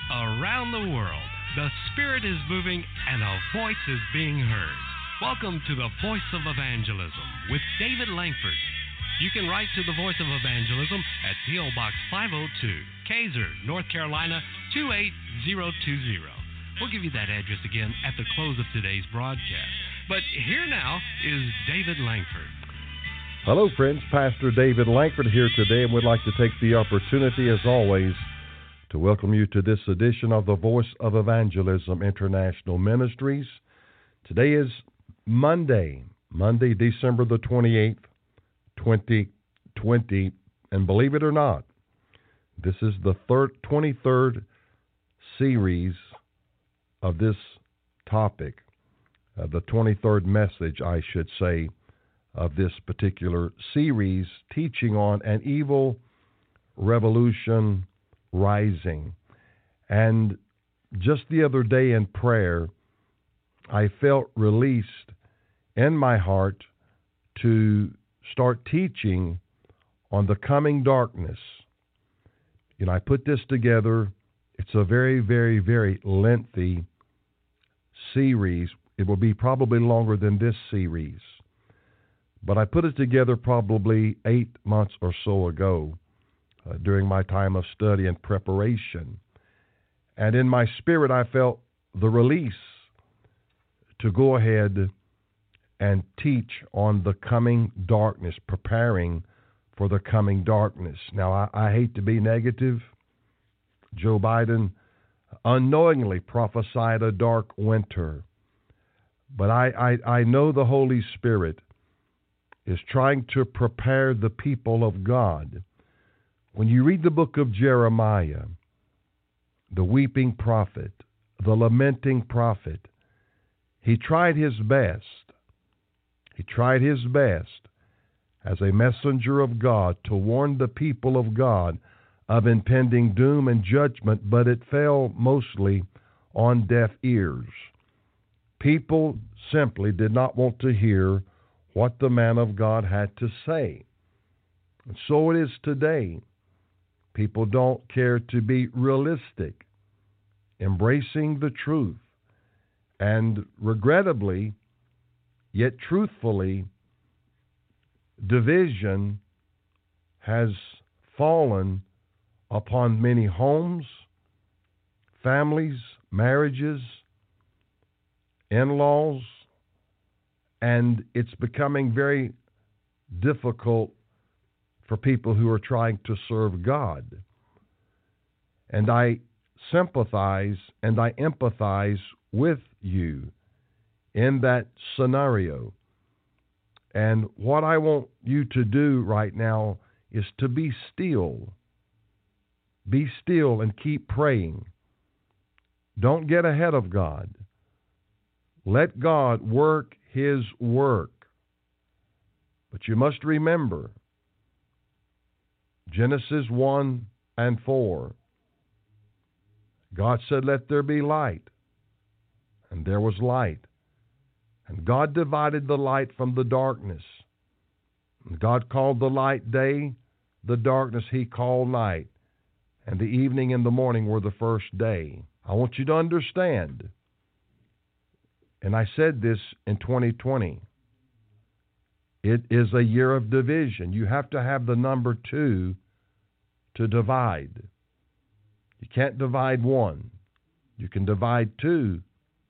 Around the world, the Spirit is moving and a voice is being heard. Welcome to the Voice of Evangelism with David Langford. You can write to the Voice of Evangelism at P.O. Box 502, Kaiser, North Carolina 28020. We'll give you that address again at the close of today's broadcast. But here now is David Langford. Hello, friends. Pastor David Langford here today, and would like to take the opportunity, as always, to welcome you to this edition of the Voice of Evangelism International Ministries. Today is Monday, December the 28th, 2020, and believe it or not, this is the 23rd series of this topic, the 23rd message, I should say, of this particular series, teaching on an evil revolution rising. And just the other day in prayer, I felt released in my heart to start teaching on the coming darkness. You know, I put this together. It's a very, very, very lengthy series. It will be probably longer than this series. But I put it together probably 8 months or so ago during my time of study and preparation. And in my spirit, I felt the release to go ahead and teach on the coming darkness, preparing for the coming darkness. Now, I hate to be negative. Joe Biden unknowingly prophesied a dark winter. But I know the Holy Spirit is trying to prepare the people of God. When you read the book of Jeremiah, the weeping prophet, the lamenting prophet, he tried his best. He tried his best as a messenger of God to warn the people of God of impending doom and judgment, but it fell mostly on deaf ears. People simply did not want to hear what the man of God had to say. And so it is today. People don't care to be realistic, embracing the truth, and regrettably, yet truthfully, division has fallen upon many homes, families, marriages, in-laws, and it's becoming very difficult for people who are trying to serve God. And I sympathize and I empathize with you in that scenario. And what I want you to do right now is to be still. Be still and keep praying. Don't get ahead of God. Let God work His work. But you must remember, Genesis 1 and 4, God said, "Let there be light." And there was light. And God divided the light from the darkness. And God called the light day, the darkness He called night. And the evening and the morning were the first day. I want you to understand, and I said this in 2020, it is a year of division. You have to have the number 2 to divide. You can't divide 1. You can divide 2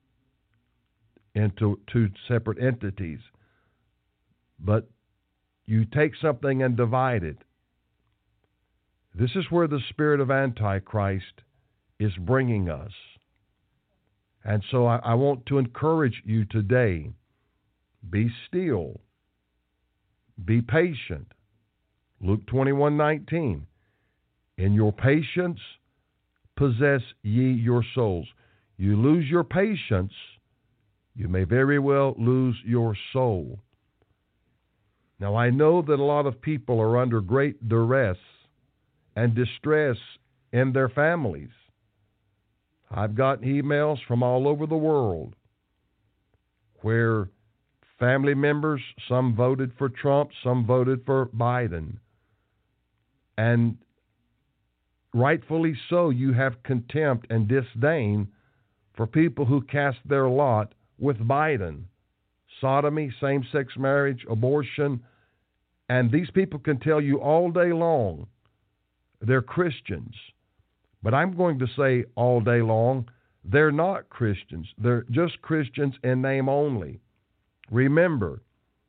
into 2 separate entities. But you take something and divide it. This is where the spirit of Antichrist is bringing us. And so I want to encourage you today, be still, be patient. Luke 21:19, in your patience possess ye your souls. You lose your patience, you may very well lose your soul. Now, I know that a lot of people are under great duress and distress in their families. I've gotten emails from all over the world where family members, some voted for Trump, some voted for Biden. And rightfully so, you have contempt and disdain for people who cast their lot with Biden. Sodomy, same-sex marriage, abortion, and these people can tell you all day long they're Christians. But I'm going to say all day long, they're not Christians. They're just Christians in name only. Remember,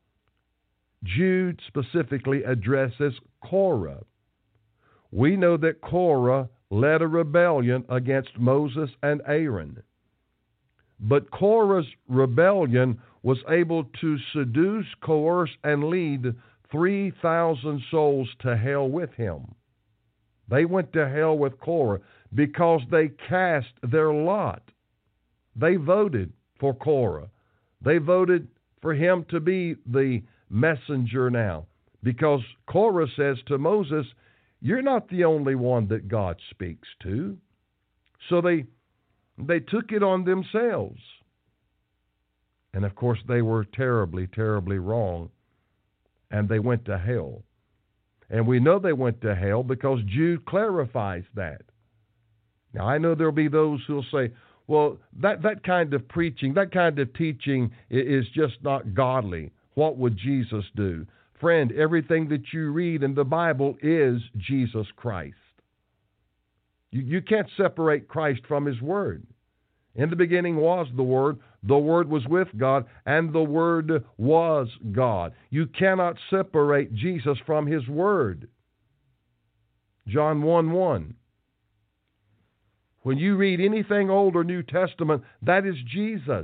Jude specifically addresses Korah. We know that Korah led a rebellion against Moses and Aaron. But Korah's rebellion was able to seduce, coerce, and lead 3,000 souls to hell with him. They went to hell with Korah because they cast their lot. They voted for Korah. They voted for him to be the messenger now, because Korah says to Moses, you're not the only one that God speaks to. So they took it on themselves. And of course they were terribly, terribly wrong, and they went to hell. And we know they went to hell because Jude clarifies that. Now, I know there'll be those who'll say, well, that kind of preaching, that kind of teaching is just not godly. What would Jesus do? Friend, everything that you read in the Bible is Jesus Christ. You can't separate Christ from His Word. In the beginning was the Word was with God, and the Word was God. You cannot separate Jesus from His Word. John 1:1. When you read anything Old or New Testament, that is Jesus.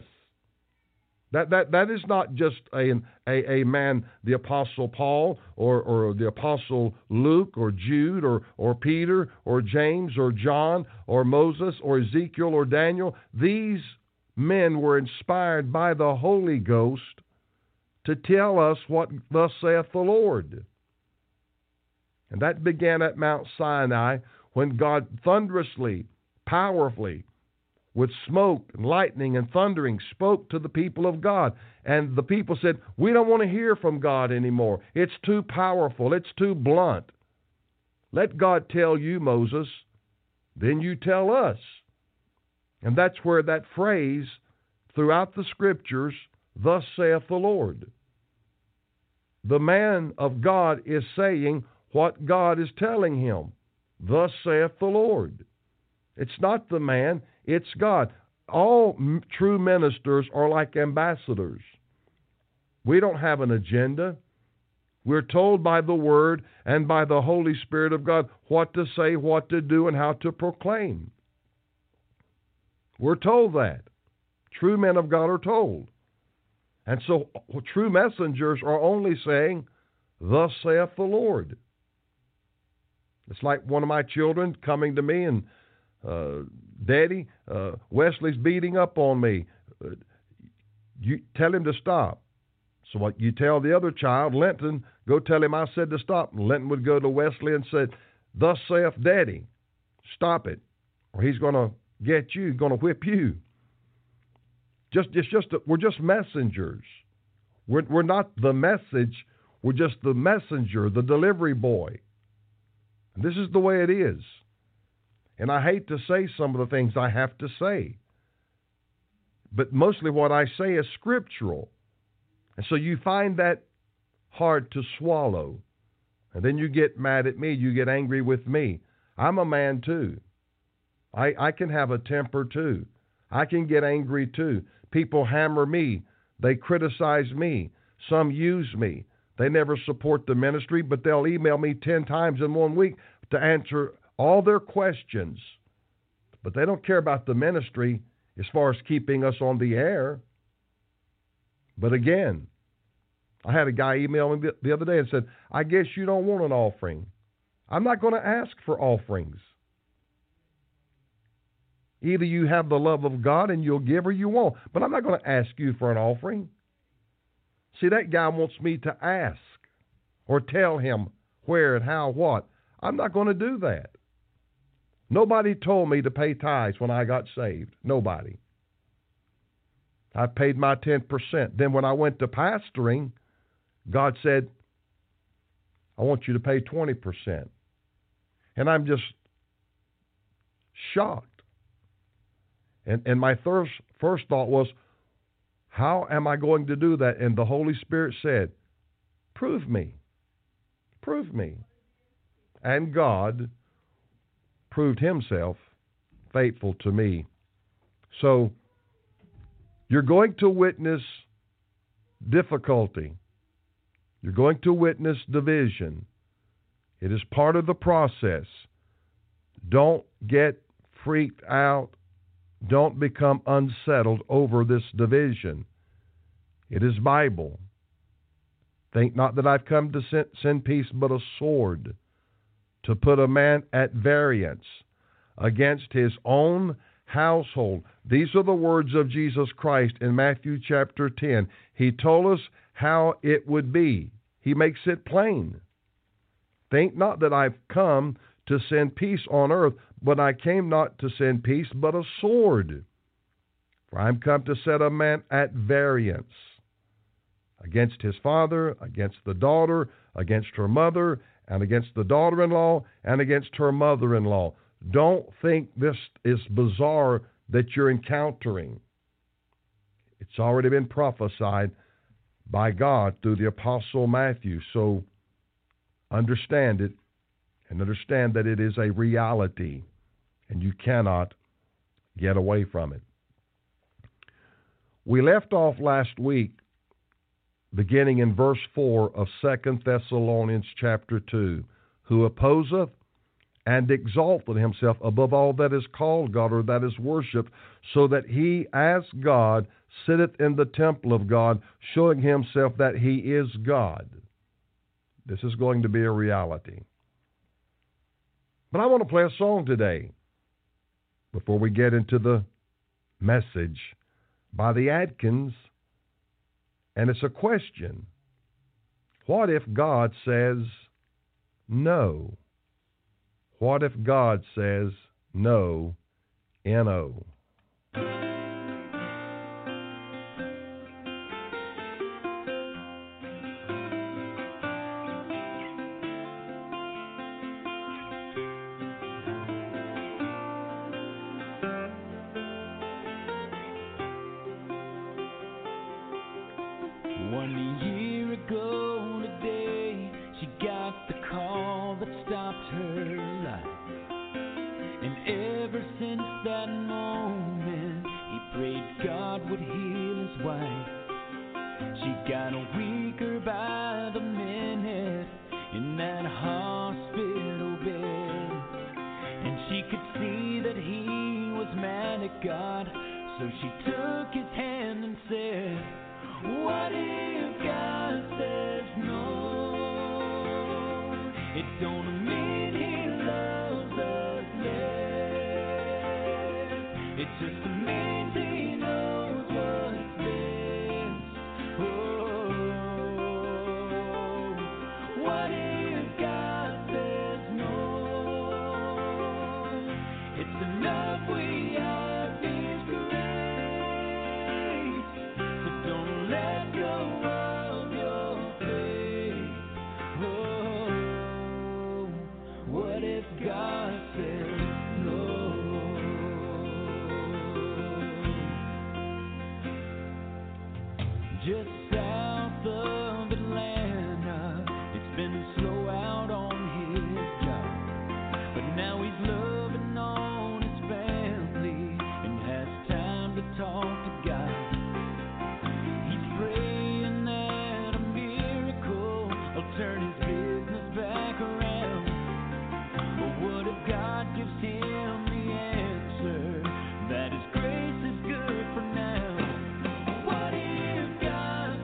That is not just a man, the Apostle Paul, or the Apostle Luke, or Jude, or Peter, or James, or John, or Moses, or Ezekiel, or Daniel. These men were inspired by the Holy Ghost to tell us what thus saith the Lord. And that began at Mount Sinai when God thunderously, powerfully, with smoke and lightning and thundering, spoke to the people of God. And the people said, we don't want to hear from God anymore. It's too powerful. It's too blunt. Let God tell you, Moses, then you tell us. And that's where that phrase throughout the Scriptures, thus saith the Lord. The man of God is saying what God is telling him. Thus saith the Lord. It's not the man, it's God. All true ministers are like ambassadors. We don't have an agenda. We're told by the Word and by the Holy Spirit of God what to say, what to do, and how to proclaim. We're told that. True men of God are told. And so true messengers are only saying, thus saith the Lord. It's like one of my children coming to me and, Daddy, Wesley's beating up on me. You tell him to stop. So what you tell the other child, Linton, go tell him I said to stop. And Linton would go to Wesley and said, thus saith Daddy, stop it, or he's going to get you, going to whip you. We're just messengers. We're not the message. We're just the messenger, the delivery boy. And this is the way it is. And I hate to say some of the things I have to say. But mostly what I say is scriptural. And so you find that hard to swallow. And then you get mad at me. You get angry with me. I'm a man too. I can have a temper too. I can get angry too. People hammer me. They criticize me. Some use me. They never support the ministry, but they'll email me 10 times in 1 week to answer all their questions. But they don't care about the ministry as far as keeping us on the air. But again, I had a guy email me the other day and said, I guess you don't want an offering. I'm not going to ask for offerings. Either you have the love of God and you'll give, or you won't. But I'm not going to ask you for an offering. See, that guy wants me to ask or tell him where and how, what. I'm not going to do that. Nobody told me to pay tithes when I got saved. Nobody. I paid my 10%. Then when I went to pastoring, God said, I want you to pay 20%. And I'm just shocked. And my first thought was, how am I going to do that? And the Holy Spirit said, prove me. Prove me. And God proved himself faithful to me. So you're going to witness difficulty. You're going to witness division. It is part of the process. Don't get freaked out. Don't become unsettled over this division. It is Bible. Think not that I've come to send peace, but a sword, to put a man at variance against his own household. These are the words of Jesus Christ in Matthew chapter 10. He told us how it would be. He makes it plain. Think not that I've come to send peace on earth, but I came not to send peace, but a sword. For I am come to set a man at variance against his father, against the daughter, against her mother, and against the daughter-in-law, and against her mother-in-law. Don't think this is bizarre that you're encountering. It's already been prophesied by God through the Apostle Matthew. So understand it, and understand that it is a reality, and you cannot get away from it. We left off last week beginning in verse 4 of 2 Thessalonians chapter 2, who opposeth and exalted himself above all that is called God or that is worshipped, so that he as God sitteth in the temple of God, showing himself that he is God. This is going to be a reality. But I want to play a song today before we get into the message by the Adkins, and it's a question. What if God says no? What if God says no, N-O? Just south of Atlanta, it's been slow out on his job, but now he's loving on his family and has time to talk to God. He's praying that a miracle will turn his business back around. But what if God gives him the answer that his grace is good for now? What if God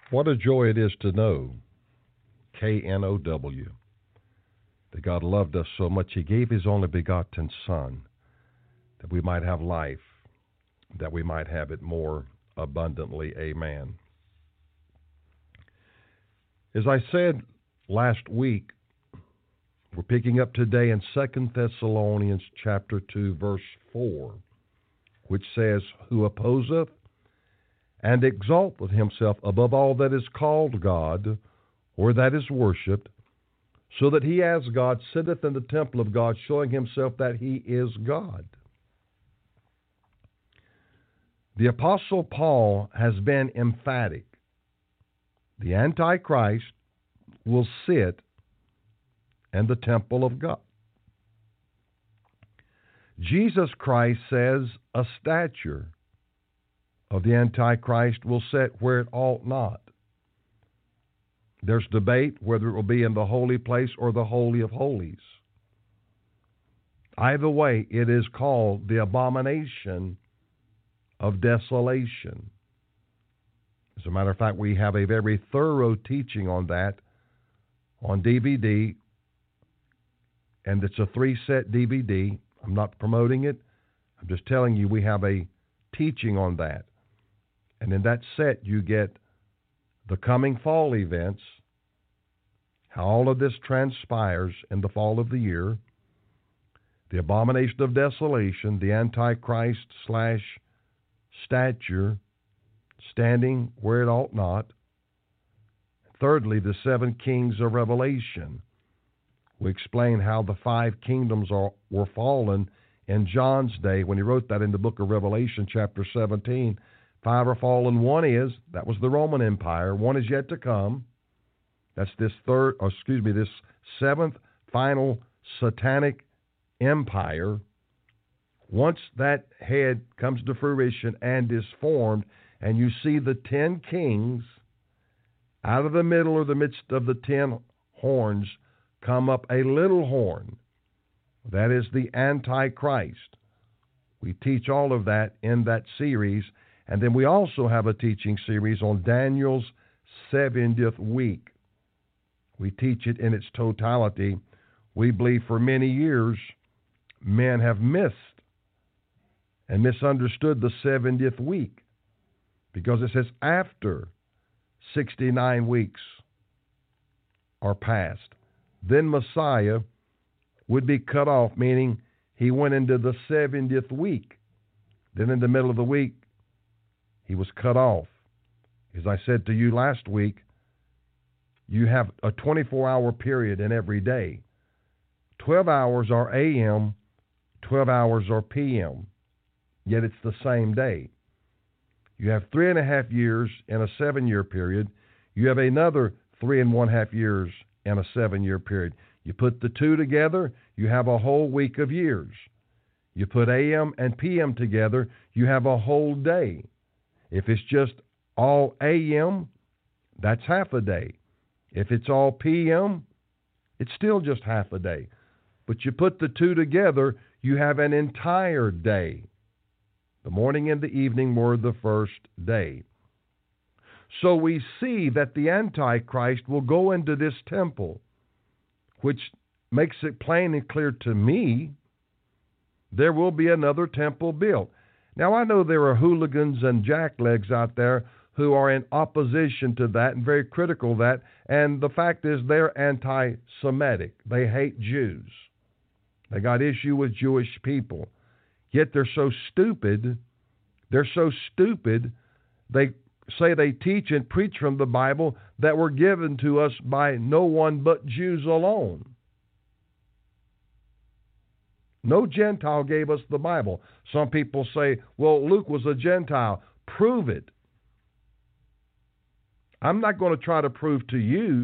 What a joy it is to know, K-N-O-W, that God loved us so much He gave His only begotten Son, that we might have life, that we might have it more abundantly. Amen. As I said last week, we're picking up today in 2 Thessalonians chapter 2, verse 4, which says, "Who opposeth and exalteth himself above all that is called God, or that is worshipped, so that he as God sitteth in the temple of God, showing himself that he is God." The Apostle Paul has been emphatic. The Antichrist will sit in the temple of God. Jesus Christ says a stature of the Antichrist will sit where it ought not. There's debate whether it will be in the holy place or the Holy of Holies. Either way, it is called the abomination of desolation. As a matter of fact, we have a very thorough teaching on that on DVD, and it's a 3-set DVD. I'm not promoting it. I'm just telling you we have a teaching on that. And in that set, you get the coming fall events, how all of this transpires in the fall of the year, the abomination of desolation, the Antichrist / stature, standing where it ought not. Thirdly, the 7 kings of Revelation. We explain how the 5 kingdoms were fallen in John's day when he wrote that in the book of Revelation, chapter 17. 5 are fallen. One is, that was the Roman Empire. One is yet to come. That's this 7th final satanic empire. Once that head comes to fruition and is formed, and you see the 10 kings, out of the middle or the midst of the 10 horns come up a little horn. That is the Antichrist. We teach all of that in that series. And then we also have a teaching series on Daniel's 70th week. We teach it in its totality. We believe for many years men have missed and misunderstood the 70th week, because it says after 69 weeks are passed, then Messiah would be cut off, meaning he went into the 70th week. Then in the middle of the week, he was cut off. As I said to you last week, you have a 24-hour period in every day. 12 hours are AM, 12 hours are PM, yet it's the same day. You have 3.5 years in a 7-year period. You have another 3.5 years in a 7-year period. You put the two together, you have a whole week of years. You put AM and PM together, you have a whole day. If it's just all AM, that's half a day. If it's all PM, it's still just half a day. But you put the two together, you have an entire day. The morning and the evening were the first day. So we see that the Antichrist will go into this temple, which makes it plain and clear to me there will be another temple built. Now, I know there are hooligans and jacklegs out there who are in opposition to that and very critical of that, and the fact is they're anti-Semitic. They hate Jews. They got issue with Jewish people. Yet they're so stupid, they say they teach and preach from the Bible that were given to us by no one but Jews alone. No Gentile gave us the Bible. Some people say, well, Luke was a Gentile. Prove it. I'm not going to try to prove to you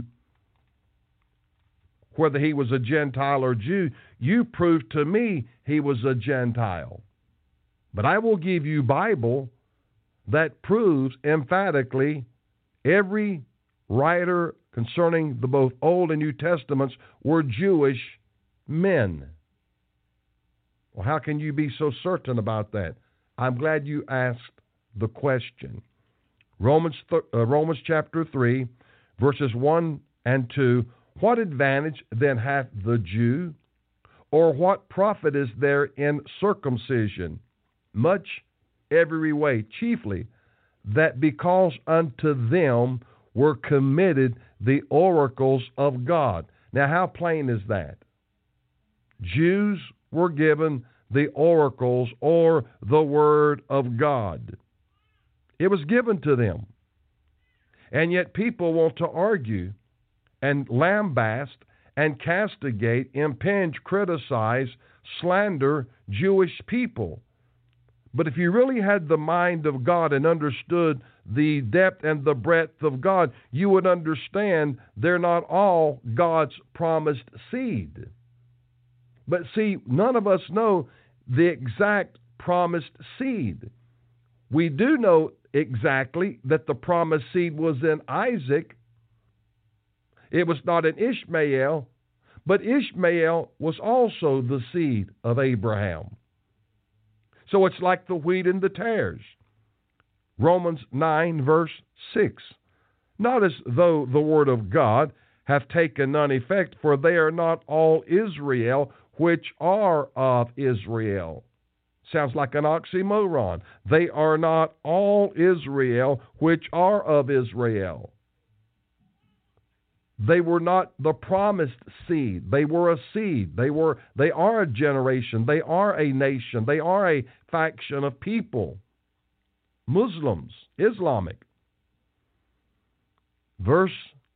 whether he was a Gentile or Jew. You prove to me he was a Gentile. But I will give you Bible that proves emphatically every writer concerning the both Old and New Testaments were Jewish men. Well, how can you be so certain about that? I'm glad you asked the question. Romans chapter 3, verses 1 and 2, what advantage then hath the Jew? Or what profit is there in circumcision? Much every way, chiefly, that because unto them were committed the oracles of God. Now, how plain is that? Jews were given the oracles or the Word of God. It was given to them. And yet people want to argue and lambast and castigate, impinge, criticize, slander Jewish people. But if you really had the mind of God and understood the depth and the breadth of God, you would understand they're not all God's promised seed. But see, none of us know the exact promised seed. We do know exactly that the promised seed was in Isaac. It was not in Ishmael, but Ishmael was also the seed of Abraham. So it's like the wheat and the tares. Romans 9, verse 6. Not as though the word of God hath taken none effect, for they are not all Israel which are of Israel. Sounds like an oxymoron. They are not all Israel which are of Israel. They were not the promised seed. They were a seed. They are a generation. They are a nation. They are a faction of people. Muslims, Islamic. Verse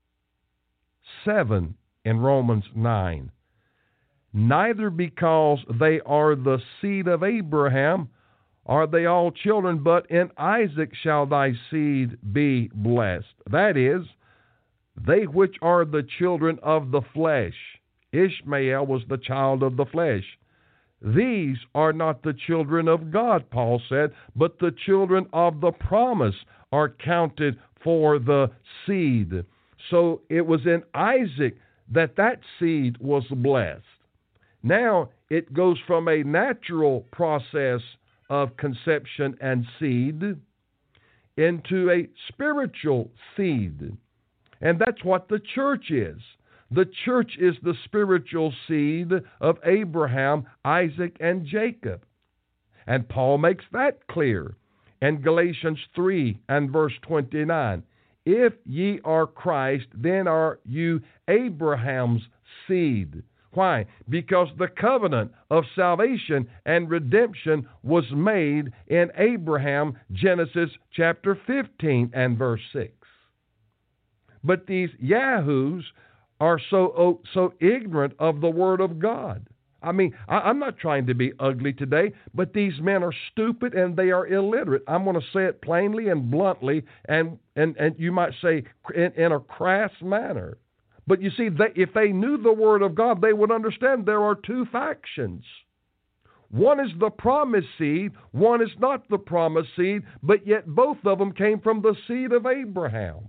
7 in Romans 9. Neither because they are the seed of Abraham are they all children, but in Isaac shall thy seed be blessed. That is, they which are the children of the flesh. Ishmael was the child of the flesh. These are not the children of God, Paul said, but the children of the promise are counted for the seed. So it was in Isaac that seed was blessed. Now it goes from a natural process of conception and seed into a spiritual seed. And that's what the church is. The church is the spiritual seed of Abraham, Isaac, and Jacob. And Paul makes that clear in Galatians 3 and verse 29. If ye are Christ, then are you Abraham's seed. Why? Because the covenant of salvation and redemption was made in Abraham, Genesis chapter 15 and verse 6. But these yahoos are so ignorant of the Word of God. I mean, I'm not trying to be ugly today, but these men are stupid and they are illiterate. I'm going to say it plainly and bluntly, and you might say in a crass manner. But you see, if they knew the Word of God, they would understand there are two factions. One is the promised seed, one is not the promised seed, but yet both of them came from the seed of Abraham.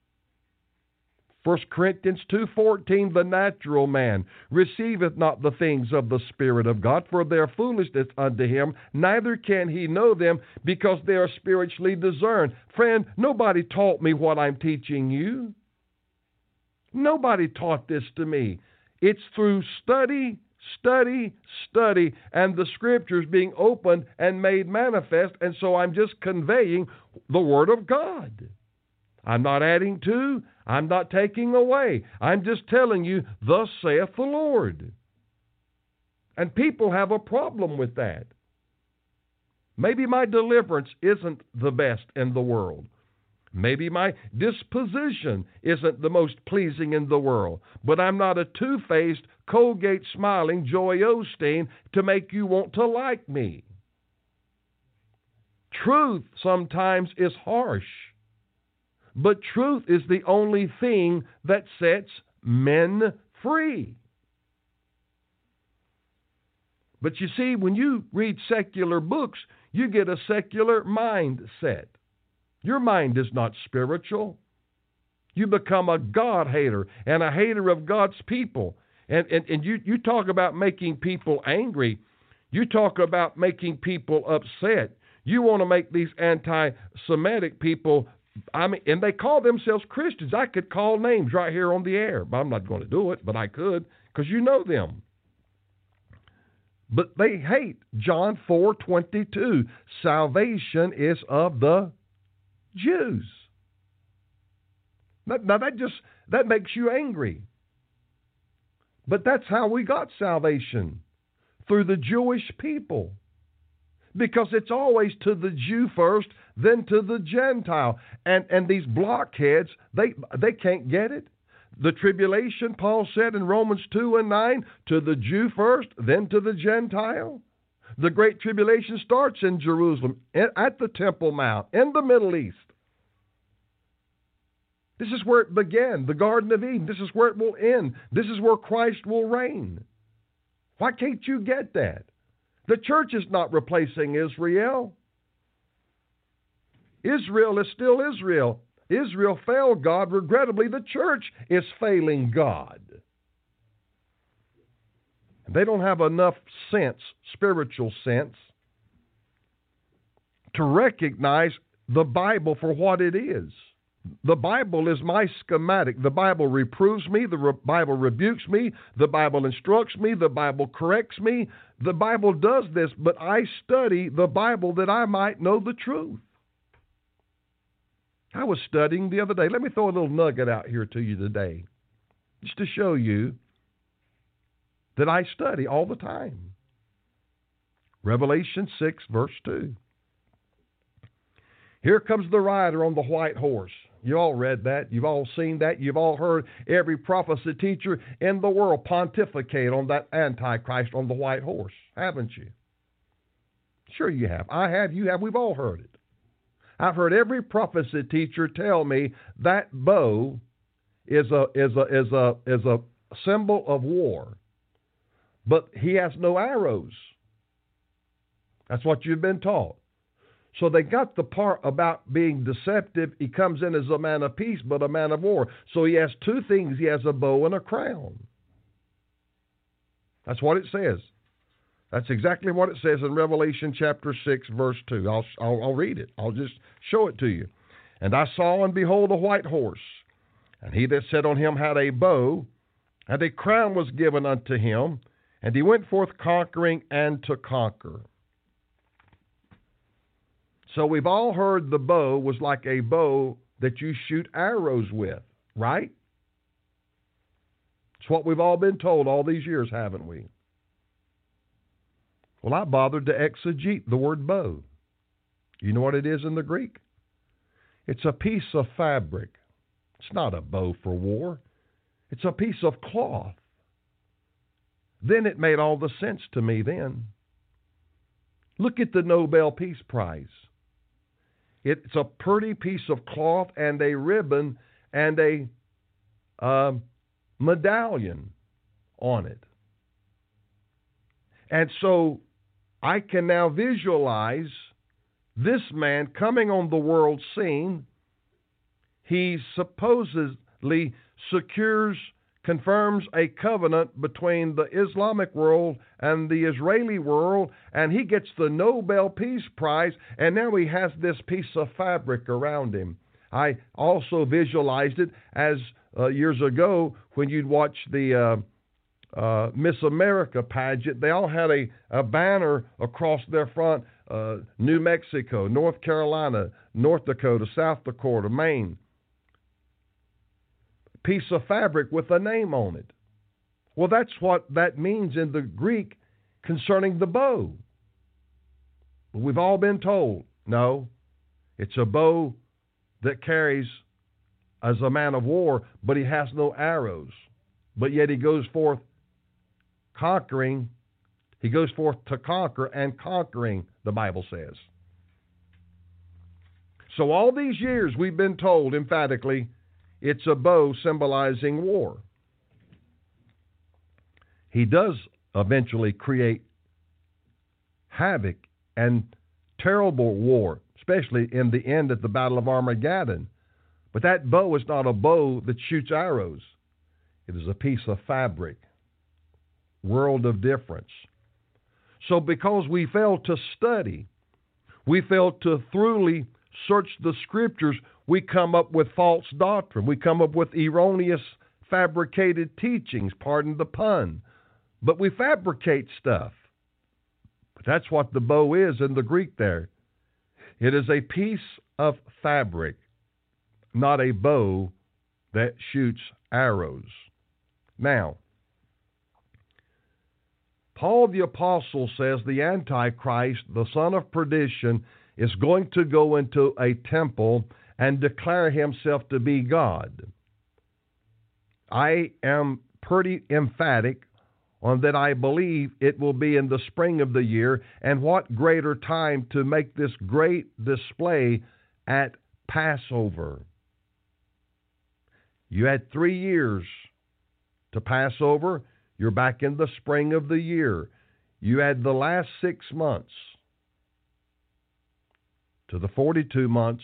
1 Corinthians 2:14, the natural man receiveth not the things of the Spirit of God, for they are foolishness unto him, neither can he know them, because they are spiritually discerned. Friend, nobody taught me what I'm teaching you. Nobody taught this to me. It's through study, and the Scriptures being opened and made manifest, and so I'm just conveying the Word of God. I'm not adding to, I'm not taking away. I'm just telling you, thus saith the Lord. And people have a problem with that. Maybe my deliverance isn't the best in the world. Maybe my disposition isn't the most pleasing in the world. But I'm not a two-faced, Colgate-smiling Joy Osteen to make you want to like me. Truth sometimes is harsh. But truth is the only thing that sets men free. But you see, when you read secular books, you get a secular mindset. Your mind is not spiritual. You become a God hater and a hater of God's people. And you talk about making people angry. You talk about making people upset. You want to make these anti-Semitic people and they call themselves Christians. I could call names right here on the air, but I'm not going to do it, but I could, because you know them. But they hate John 4:22. Salvation is of the Jews. Now that makes you angry. But that's how we got salvation, through the Jewish people. Because it's always to the Jew first, then to the Gentile. And these blockheads, they can't get it. The tribulation, Paul said in Romans 2:9, to the Jew first, then to the Gentile. The great tribulation starts in Jerusalem, at the Temple Mount, in the Middle East. This is where it began, the Garden of Eden. This is where it will end. This is where Christ will reign. Why can't you get that? The church is not replacing Israel. Israel is still Israel. Israel failed God. Regrettably, the church is failing God. They don't have enough sense, spiritual sense, to recognize the Bible for what it is. The Bible is my schematic. The Bible reproves me. The Bible rebukes me. The Bible instructs me. The Bible corrects me. The Bible does this, but I study the Bible that I might know the truth. I was studying the other day. Let me throw a little nugget out here to you today, just to show you that I study all the time. Revelation 6, verse 2. Here comes the rider on the white horse. You all read that. You've all seen that. You've all heard every prophecy teacher in the world pontificate on that Antichrist on the white horse, haven't you? Sure you have. I have. You have. We've all heard it. I've heard every prophecy teacher tell me that bow is a symbol of war, but he has no arrows. That's what you've been taught. So they got the part about being deceptive. He comes in as a man of peace, but a man of war. So he has two things. He has a bow and a crown. That's what it says. That's exactly what it says in Revelation chapter 6, verse 2. I'll read it. I'll just show it to you. And I saw and behold a white horse, and he that sat on him had a bow, and a crown was given unto him, and he went forth conquering and to conquer. So we've all heard the bow was like a bow that you shoot arrows with, right? It's what we've all been told all these years, haven't we? Well, I bothered to exegete the word bow. You know what it is in the Greek? It's a piece of fabric. It's not a bow for war. It's a piece of cloth. Then it made all the sense to me then. Look at the Nobel Peace Prize. It's a pretty piece of cloth and a ribbon and a medallion on it. And so I can now visualize this man coming on the world scene. He supposedly confirms a covenant between the Islamic world and the Israeli world, and he gets the Nobel Peace Prize, and now he has this piece of fabric around him. I also visualized it as years ago when you'd watch the Miss America pageant. They all had a banner across their front, New Mexico, North Carolina, North Dakota, South Dakota, Maine. Piece of fabric with a name on it. Well, that's what that means in the Greek concerning the bow. We've all been told, no, it's a bow that carries as a man of war, but he has no arrows. But yet he goes forth conquering. He goes forth to conquer and conquering, the Bible says. So all these years we've been told emphatically, it's a bow symbolizing war. He does eventually create havoc and terrible war, especially in the end at the Battle of Armageddon. But that bow is not a bow that shoots arrows. It is a piece of fabric. World of difference. So because we failed to study, we failed to thoroughly search the Scriptures, we come up with false doctrine. We come up with erroneous, fabricated teachings, pardon the pun. But we fabricate stuff. But that's what the bow is in the Greek there. It is a piece of fabric, not a bow that shoots arrows. Now, Paul the Apostle says the Antichrist, the son of perdition, is going to go into a temple and declare himself to be God. I am pretty emphatic on that. I believe it will be in the spring of the year, and what greater time to make this great display at Passover. You had 3 years to Passover. You're back in the spring of the year. You had the last 6 months to the 42 months,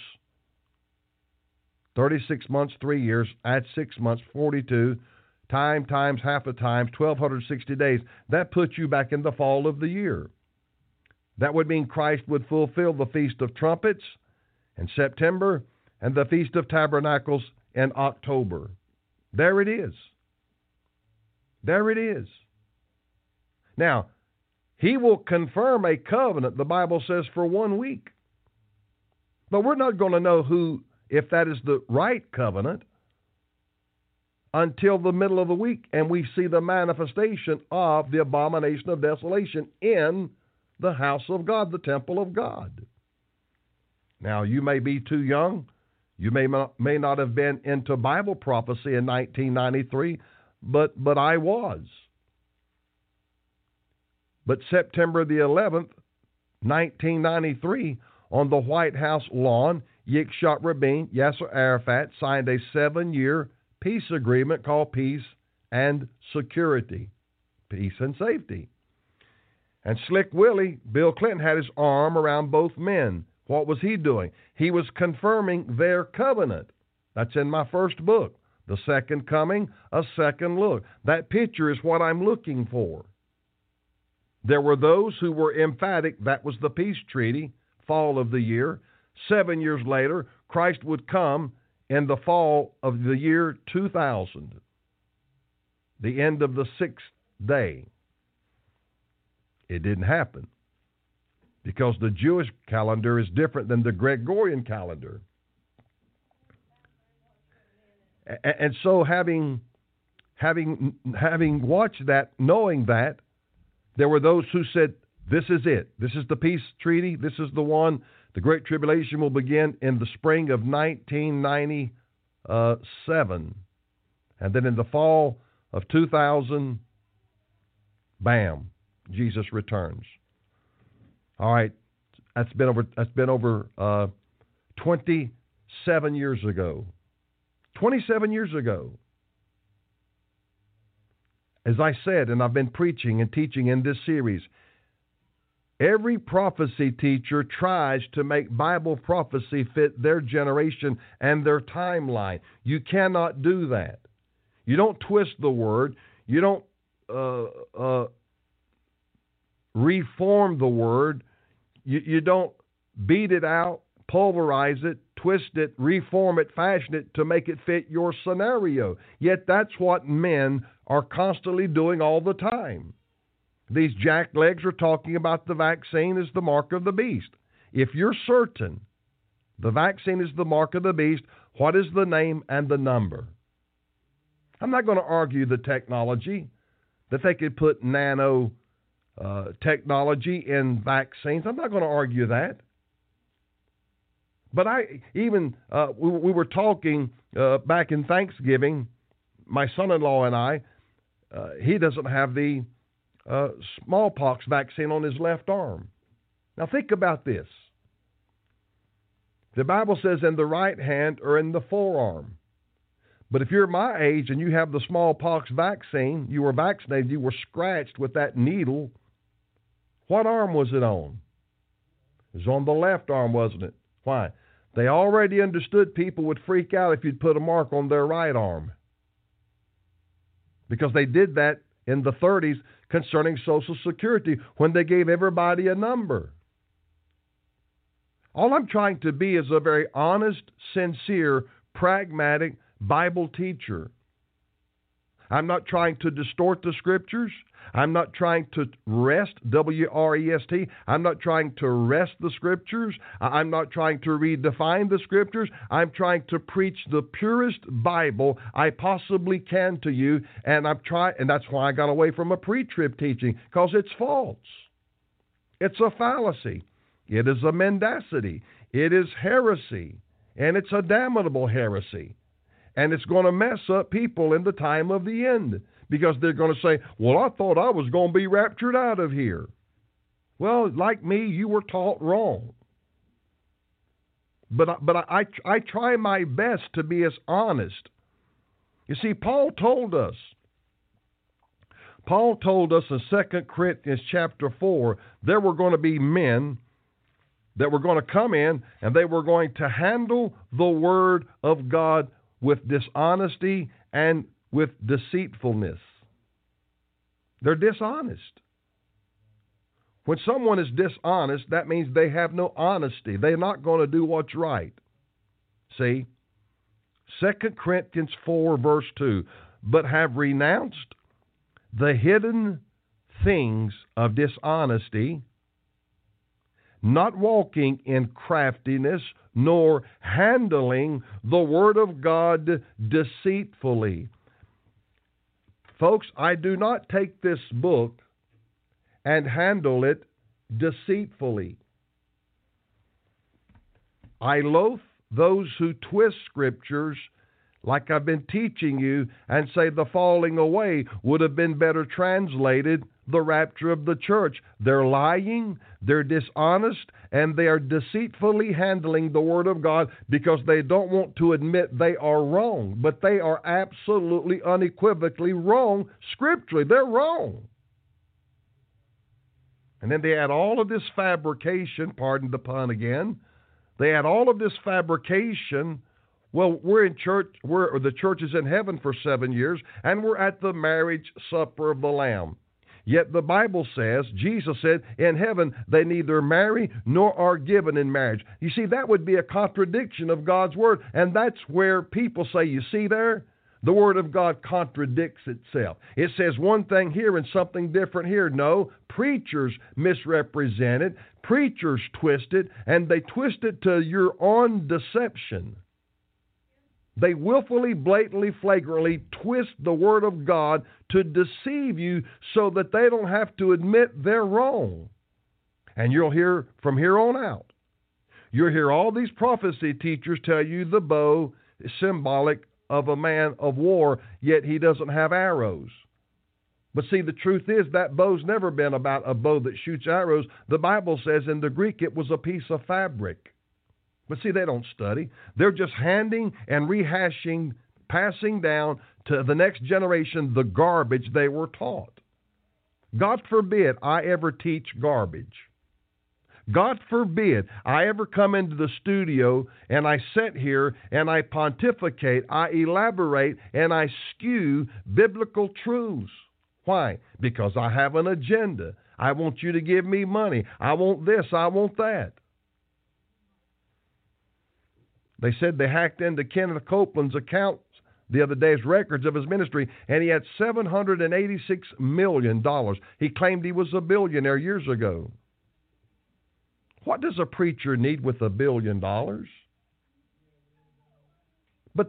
36 months, 3 years, add 6 months, 42, time times half a time, 1,260 days. That puts you back in the fall of the year. That would mean Christ would fulfill the Feast of Trumpets in September and the Feast of Tabernacles in October. There it is. There it is. Now, he will confirm a covenant, the Bible says, for 1 week. But we're not going to know if that is the right covenant until the middle of the week, and we see the manifestation of the abomination of desolation in the house of God, the temple of God. Now, you may be too young. You may not have been into Bible prophecy in 1993, but I was. But September the 11th, 1993, on the White House lawn, Yitzhak Rabin, Yasser Arafat signed a 7-year peace agreement called Peace and Security, Peace and Safety. And Slick Willie, Bill Clinton, had his arm around both men. What was he doing? He was confirming their covenant. That's in my first book, The Second Coming, A Second Look. That picture is what I'm looking for. There were those who were emphatic that was the peace treaty, fall of the year. 7 years later, Christ would come in the fall of the year 2000, the end of the 6th day. It didn't happen because the Jewish calendar is different than the Gregorian calendar. And so having watched that, knowing that, there were those who said, this is it. This is the peace treaty. This is the one. The Great Tribulation will begin in the spring of 1997. And then in the fall of 2000, bam, Jesus returns. All right, that's been over 27 years ago. 27 years ago. As I said, and I've been preaching and teaching in this series, every prophecy teacher tries to make Bible prophecy fit their generation and their timeline. You cannot do that. You don't twist the word. You don't reform the word. You don't beat it out, pulverize it, twist it, reform it, fashion it to make it fit your scenario. Yet that's what men are constantly doing all the time. These jacklegs are talking about the vaccine as the mark of the beast. If you're certain the vaccine is the mark of the beast, what is the name and the number? I'm not going to argue the technology, that they could put nano technology in vaccines. I'm not going to argue that. But we were talking back in Thanksgiving, my son-in-law and I, he doesn't have the smallpox vaccine on his left arm. Now think about this. The Bible says in the right hand or in the forearm. But if you're my age and you have the smallpox vaccine, you were vaccinated, you were scratched with that needle, what arm was it on? It was on the left arm, wasn't it? Why? They already understood people would freak out if you'd put a mark on their right arm. Because they did that in the 30s concerning Social Security when they gave everybody a number. All I'm trying to be is a very honest, sincere, pragmatic Bible teacher. I'm not trying to distort the Scriptures. I'm not trying to wrest, W-R-E-S-T. I'm not trying to wrest the Scriptures. I'm not trying to redefine the Scriptures. I'm trying to preach the purest Bible I possibly can to you, and that's why I got away from a pre-trib teaching, because it's false. It's a fallacy. It is a mendacity. It is heresy, and it's a damnable heresy. And it's going to mess up people in the time of the end, because they're going to say, well, I thought I was going to be raptured out of here. Well, like me, you were taught wrong. But I try my best to be as honest. You see, Paul told us in 2 Corinthians chapter 4, there were going to be men that were going to come in and they were going to handle the Word of God with dishonesty and with deceitfulness. They're dishonest. When someone is dishonest, that means they have no honesty. They're not going to do what's right. See? 2 Corinthians 4 verse 2, but have renounced the hidden things of dishonesty, not walking in craftiness, nor handling the Word of God deceitfully. Folks, I do not take this book and handle it deceitfully. I loathe those who twist Scriptures like I've been teaching you and say the falling away would have been better translated the rapture of the church. They're lying, they're dishonest, and they are deceitfully handling the Word of God because they don't want to admit they are wrong. But they are absolutely, unequivocally wrong scripturally. They're wrong. And then they add all of this fabrication, pardon the pun again, they add all of this fabrication. Well, we're in church, the church is in heaven for 7 years, and we're at the marriage supper of the Lamb. Yet the Bible says, Jesus said, in heaven they neither marry nor are given in marriage. You see, that would be a contradiction of God's Word, and that's where people say, you see there? The Word of God contradicts itself. It says one thing here and something different here. No, preachers misrepresent it, preachers twist it, and they twist it to your own deception. They willfully, blatantly, flagrantly twist the Word of God to deceive you so that they don't have to admit they're wrong. And you'll hear from here on out, you'll hear all these prophecy teachers tell you the bow is symbolic of a man of war, yet he doesn't have arrows. But see, the truth is that bow's never been about a bow that shoots arrows. The Bible says in the Greek it was a piece of fabric. But see, they don't study. They're just handing and rehashing, passing down to the next generation the garbage they were taught. God forbid I ever teach garbage. God forbid I ever come into the studio and I sit here and I pontificate, I elaborate, and I skew biblical truths. Why? Because I have an agenda. I want you to give me money. I want this. I want that. They said they hacked into Kenneth Copeland's accounts the other day, his records of his ministry, and he had $786 million. He claimed he was a billionaire years ago. What does a preacher need with $1 billion? But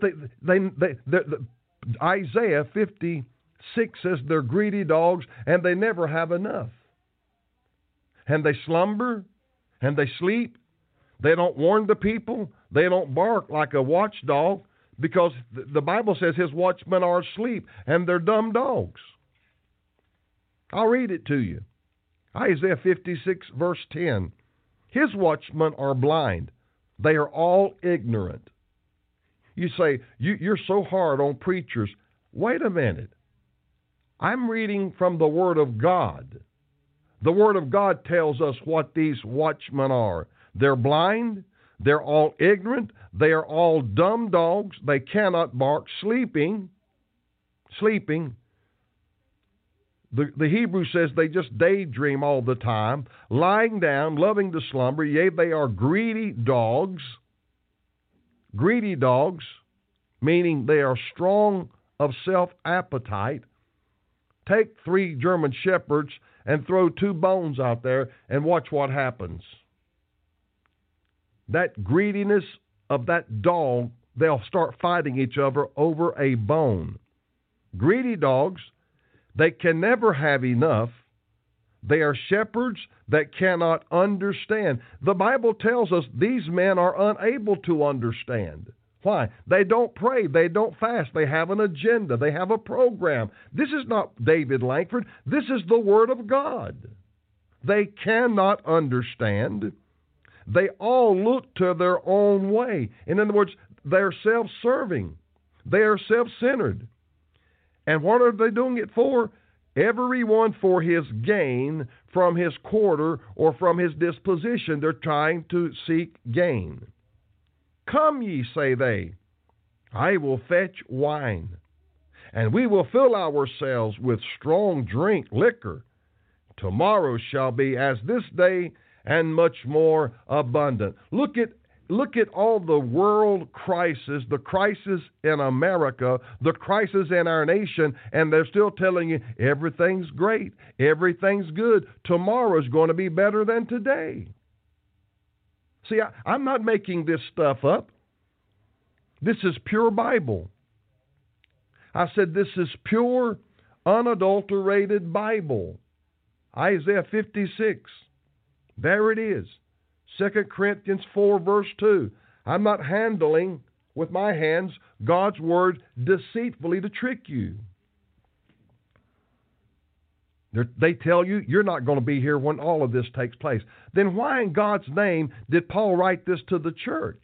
Isaiah 56 says they're greedy dogs and they never have enough. And they slumber and they sleep. They don't warn the people. They don't bark like a watchdog because the Bible says his watchmen are asleep and they're dumb dogs. I'll read it to you. Isaiah 56 verse 10. His watchmen are blind. They are all ignorant. You say, you're so hard on preachers. Wait a minute. I'm reading from the Word of God. The Word of God tells us what these watchmen are. They're blind. They're all ignorant. They are all dumb dogs. They cannot bark. Sleeping. The Hebrew says they just daydream all the time, lying down, loving to slumber. Yea, they are greedy dogs. Greedy dogs, meaning they are strong of self-appetite. Take 3 German shepherds and throw 2 bones out there and watch what happens. That greediness of that dog, they'll start fighting each other over a bone. Greedy dogs, they can never have enough. They are shepherds that cannot understand. The Bible tells us these men are unable to understand. Why? They don't pray. They don't fast. They have an agenda. They have a program. This is not David Langford. This is the Word of God. They cannot understand. They all look to their own way. In other words, they're self-serving. They are self-centered. And what are they doing it for? Everyone for his gain from his quarter or from his disposition. They're trying to seek gain. Come ye, say they, I will fetch wine, and we will fill ourselves with strong drink, liquor. Tomorrow shall be as this day, and much more abundant. Look at all the world crisis, the crisis in America, the crisis in our nation, and they're still telling you everything's great, everything's good. Tomorrow's going to be better than today. See, I'm not making this stuff up. This is pure Bible. I said this is pure, unadulterated Bible. Isaiah 56. There it is. 2 Corinthians 4, verse 2. I'm not handling with my hands God's word deceitfully to trick you. They tell you you're not going to be here when all of this takes place. Then why in God's name did Paul write this to the church?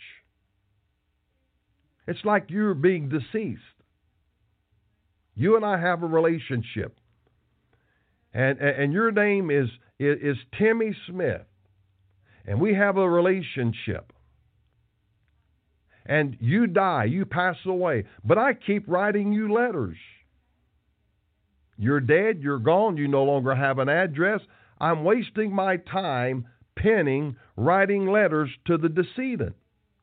It's like you're being deceased. You and I have a relationship. And your name is Timmy Smith. And we have a relationship. And you die, you pass away. But I keep writing you letters. You're dead, you're gone, you no longer have an address. I'm wasting my time penning, writing letters to the decedent.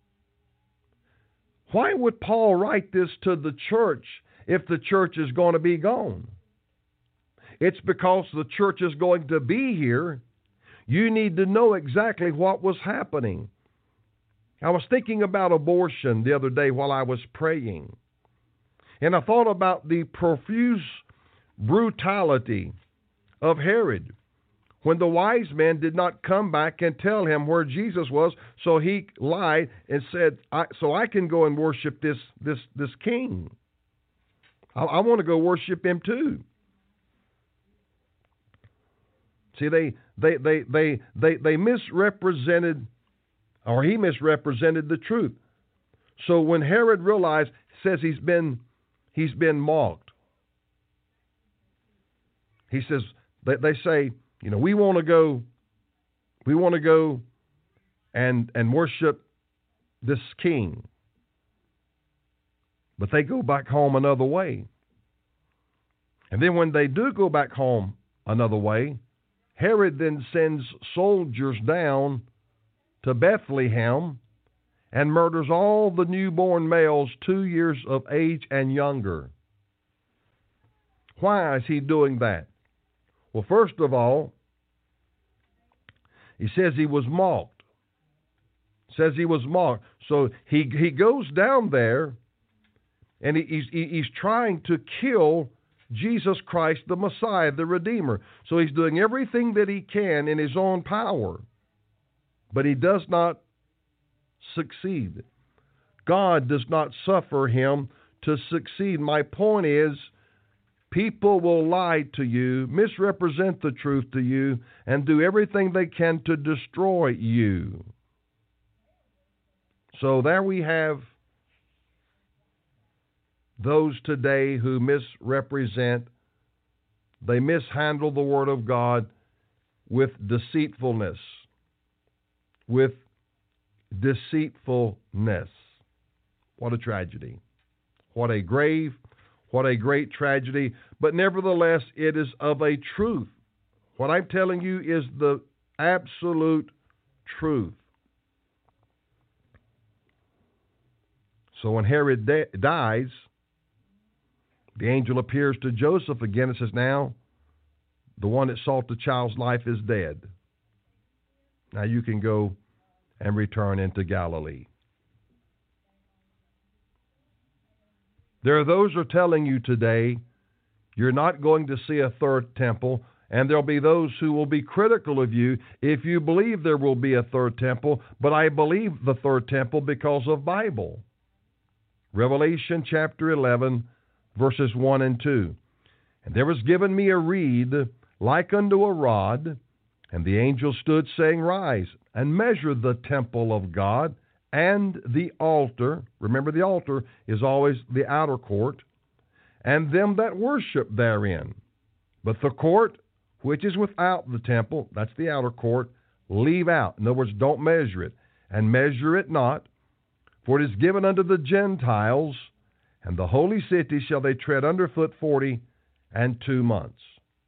Why would Paul write this to the church if the church is going to be gone? It's because the church is going to be here. You need to know exactly what was happening. I was thinking about abortion the other day while I was praying. And I thought about the profuse brutality of Herod when the wise men did not come back and tell him where Jesus was, so he lied and said, so I can go and worship this king. I want to go worship him too. See, they misrepresented, or he misrepresented the truth. So when Herod realized, says he's been mocked. He says, they say, we want to go and worship this king. But they go back home another way. And then when they do go back home another way, Herod then sends soldiers down to Bethlehem and murders all the newborn males 2 years of age and younger. Why is he doing that? Well, first of all, he says he was mocked. So he goes down there and he's trying to kill Jesus Christ, the Messiah, the Redeemer. So he's doing everything that he can in his own power. But he does not succeed. God does not suffer him to succeed. My point is, people will lie to you, misrepresent the truth to you, and do everything they can to destroy you. So there we have those today who misrepresent, they mishandle the Word of God with deceitfulness. With deceitfulness. What a tragedy. What a grave, What a great tragedy. But nevertheless, it is of a truth. What I'm telling you is the absolute truth. So when Herod dies, the angel appears to Joseph again and says, now, the one that sought the child's life is dead. Now you can go and return into Galilee. There are those who are telling you today, you're not going to see a third temple, and there'll be those who will be critical of you if you believe there will be a third temple, but I believe the third temple because of Bible. Revelation chapter 11, verses 1 and 2. And there was given me a reed like unto a rod, and the angel stood, saying, rise, and measure the temple of God, and the altar. Remember, the altar is always the outer court, and them that worship therein. But the court, which is without the temple, that's the outer court, leave out. In other words, don't measure it, and measure it not. For it is given unto the Gentiles, and the holy city shall they tread under foot 42 months.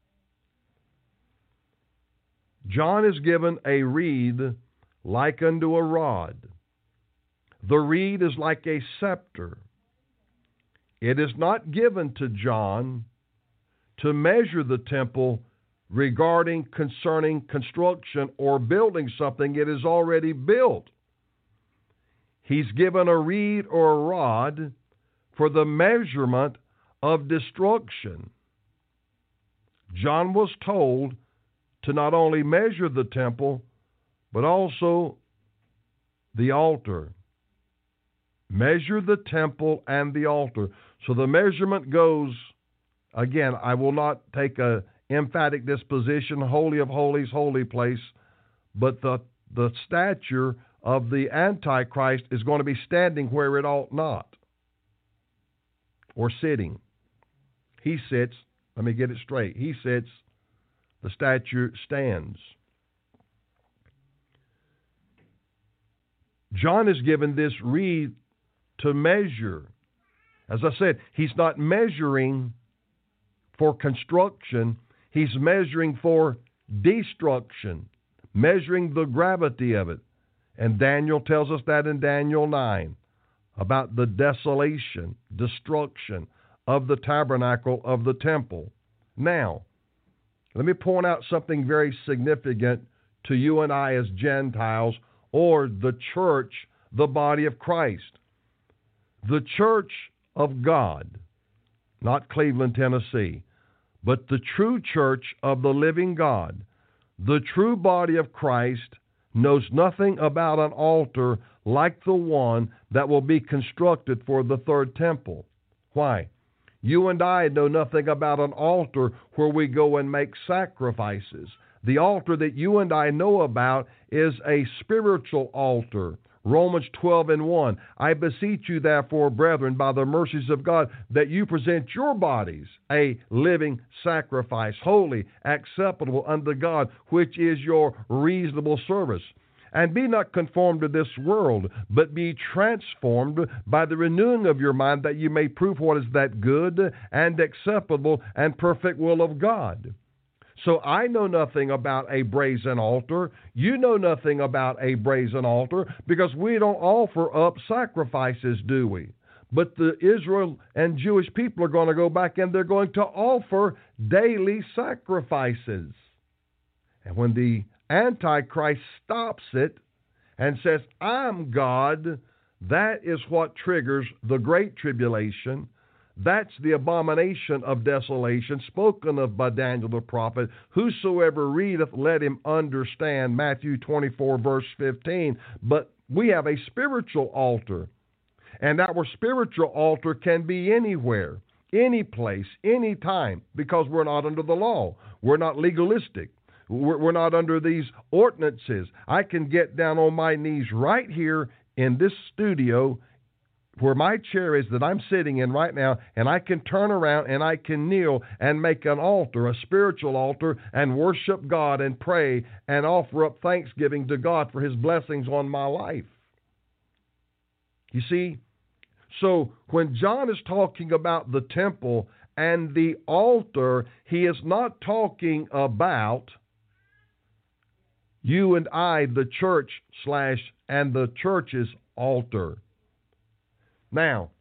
John is given a reed like unto a rod. The reed is like a scepter. It is not given to John to measure the temple concerning construction or building something it is already built. He's given a reed or a rod for the measurement of destruction. John was told to not only measure the temple, but also the altar. Measure the temple and the altar. So the measurement goes, again, I will not take a emphatic disposition, holy of holies, holy place, but the stature of the Antichrist is going to be standing where it ought not, or sitting. He sits, let me get it straight, he sits, the statue stands. John is given this reed to measure. As I said, he's not measuring for construction, he's measuring for destruction, measuring the gravity of it. And Daniel tells us that in Daniel 9 about the desolation, destruction of the tabernacle of the temple. Now, let me point out something very significant to you and I as Gentiles, or the church, the body of Christ. The church of God, not Cleveland, Tennessee, but the true church of the living God, the true body of Christ, knows nothing about an altar like the one that will be constructed for the third temple. Why? You and I know nothing about an altar where we go and make sacrifices. The altar that you and I know about is a spiritual altar. Romans 12:1. I beseech you, therefore, brethren, by the mercies of God, that you present your bodies a living sacrifice, holy, acceptable unto God, which is your reasonable service. And be not conformed to this world, but be transformed by the renewing of your mind, that you may prove what is that good and acceptable and perfect will of God. So I know nothing about a brazen altar. You know nothing about a brazen altar, because we don't offer up sacrifices, do we? But the Israel and Jewish people are going to go back and they're going to offer daily sacrifices. And when the Antichrist stops it and says, I'm God, that is what triggers the Great Tribulation. That's the abomination of desolation spoken of by Daniel the prophet. Whosoever readeth, let him understand. Matthew 24, verse 15. But we have a spiritual altar. And our spiritual altar can be anywhere, any place, any time, because we're not under the law. We're not legalistic. We're not under these ordinances. I can get down on my knees right here in this studio where my chair is that I'm sitting in right now, and I can turn around and I can kneel and make an altar, a spiritual altar, and worship God and pray and offer up thanksgiving to God for His blessings on my life. You see, So when John is talking about the temple and the altar, he is not talking about you and I, the church / and the church's altar. Now,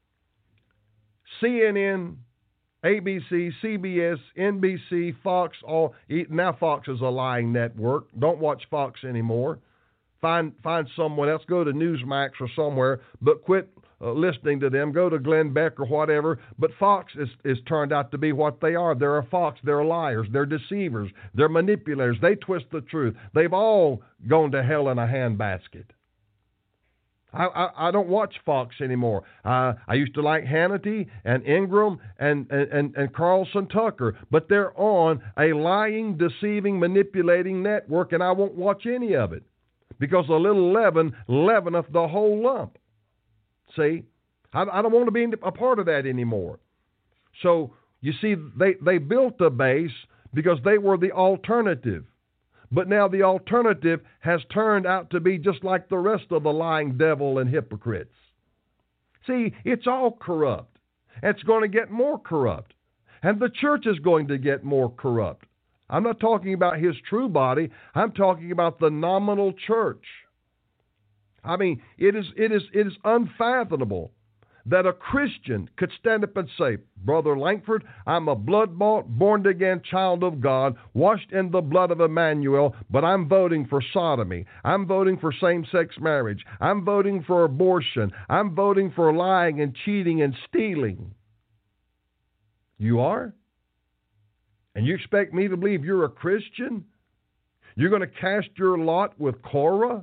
CNN, ABC, CBS, NBC, Fox, now Fox is a lying network. Don't watch Fox anymore. Find someone else. Go to Newsmax or somewhere, but quit listening to them. Go to Glenn Beck or whatever. But Fox is turned out to be what they are. They're a fox. They're liars. They're deceivers. They're manipulators. They twist the truth. They've all gone to hell in a handbasket. I don't watch Fox anymore. I used to like Hannity and Ingram and Carlson Tucker, but they're on a lying, deceiving, manipulating network, and I won't watch any of it because a little leaven leaveneth the whole lump. See, I don't want to be a part of that anymore. So you see, they built a base because they were the alternative. But now the alternative has turned out to be just like the rest of the lying devil and hypocrites. See, it's all corrupt. It's going to get more corrupt. And the church is going to get more corrupt. I'm not talking about his true body. I'm talking about the nominal church. I mean, it is unfathomable that a Christian could stand up and say, Brother Langford, I'm a blood-bought, born-again child of God, washed in the blood of Emmanuel, but I'm voting for sodomy. I'm voting for same-sex marriage. I'm voting for abortion. I'm voting for lying and cheating and stealing. You are? And you expect me to believe you're a Christian? You're going to cast your lot with Korah?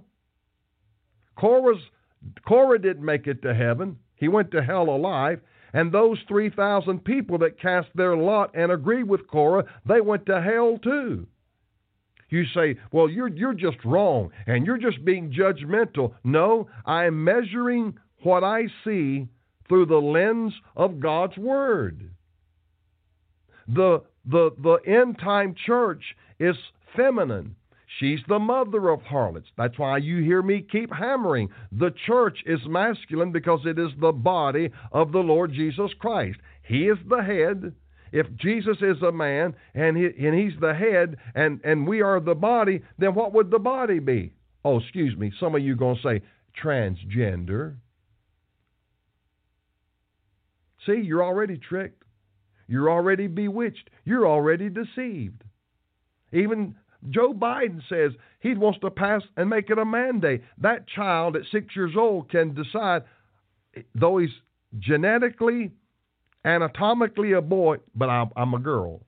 Korah didn't make it to heaven. He went to hell alive, and those 3,000 people that cast their lot and agreed with Korah, they went to hell too. You say, well, you're just wrong, and you're just being judgmental. No, I am measuring what I see through the lens of God's Word. The end-time church is feminine. She's the mother of harlots. That's why you hear me keep hammering. The church is masculine because it is the body of the Lord Jesus Christ. He is the head. If Jesus is a man and he's the head and we are the body, then what would the body be? Oh, excuse me. Some of you are going to say transgender. See, you're already tricked. You're already bewitched. You're already deceived. Even Joe Biden says he wants to pass and make it a mandate. That child at 6 years old can decide, though he's genetically, anatomically a boy, but I'm a girl.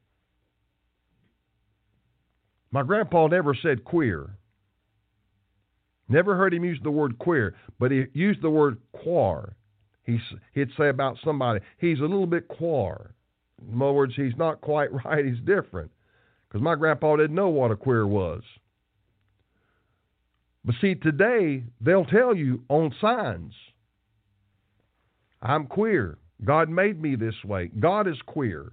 My grandpa never said queer. Never heard him use the word queer, but he used the word quar. He'd say about somebody, he's a little bit quar. In other words, he's not quite right, he's different. Because my grandpa didn't know what a queer was. But see, today, they'll tell you on signs, I'm queer. God made me this way. God is queer.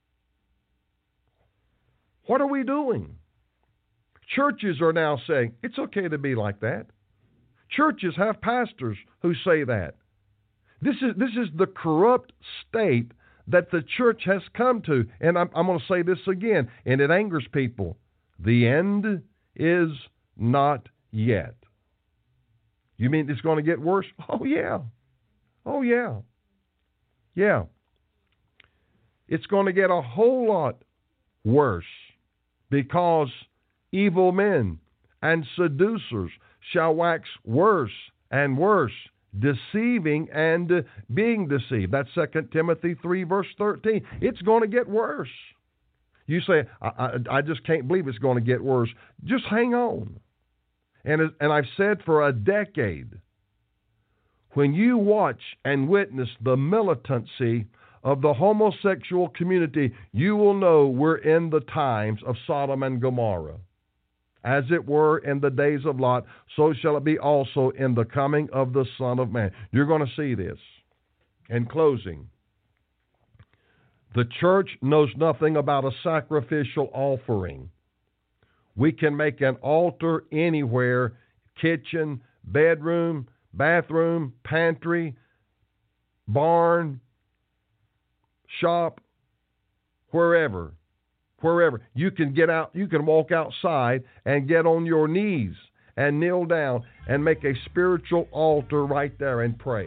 What are we doing? Churches are now saying, it's okay to be like that. Churches have pastors who say that. This is the corrupt state that the church has come to. And I'm going to say this again, and it angers people. The end is not yet. You mean it's going to get worse? Oh, yeah. Oh, yeah. Yeah. It's going to get a whole lot worse because evil men and seducers shall wax worse and worse, deceiving and being deceived. That's 2 Timothy 3, verse 13. It's going to get worse. You say, I just can't believe it's going to get worse. Just hang on. And I've said for a decade, when you watch and witness the militancy of the homosexual community, you will know we're in the times of Sodom and Gomorrah. As it were in the days of Lot, so shall it be also in the coming of the Son of Man. You're going to see this. In closing, the church knows nothing about a sacrificial offering. We can make an altar anywhere, kitchen, bedroom, bathroom, pantry, barn, shop, wherever. You can get out, you can walk outside and get on your knees and kneel down and make a spiritual altar right there and pray.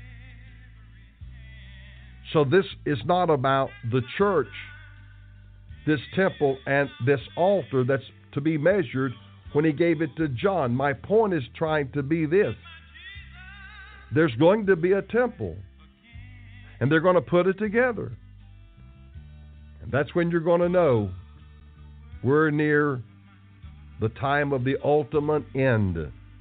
So this is not about the church, this temple and this altar that's to be measured when he gave it to John. My point is trying to be this. There's going to be a temple, and they're going to put it together. And that's when you're going to know we're near the time of the ultimate end.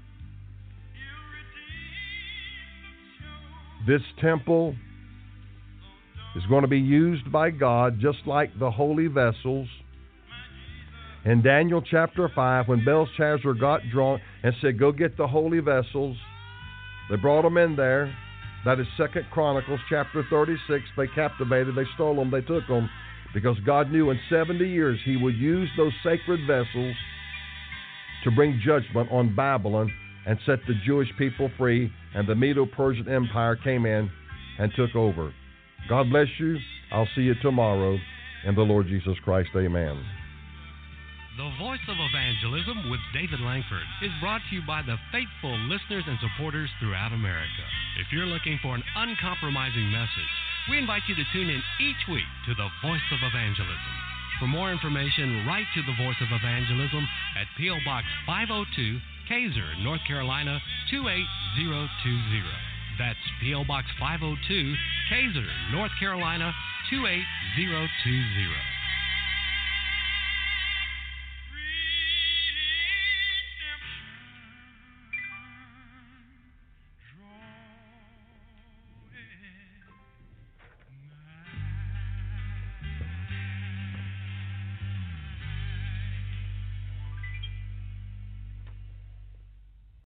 This temple is going to be used by God just like the holy vessels. In Daniel chapter 5, when Belshazzar got drunk and said, go get the holy vessels, they brought them in there. That is 2 Chronicles chapter 36. They captivated, they stole them, they took them, because God knew in 70 years he would use those sacred vessels to bring judgment on Babylon and set the Jewish people free, and the Medo-Persian Empire came in and took over. God bless you. I'll see you tomorrow in the Lord Jesus Christ. Amen. The Voice of Evangelism with David Langford is brought to you by the faithful listeners and supporters throughout America. If you're looking for an uncompromising message, we invite you to tune in each week to the Voice of Evangelism. For more information, write to the Voice of Evangelism at P.O. Box 502, Kaiser, North Carolina 28020. That's P.O. Box 502, Kaiser, North Carolina 28020.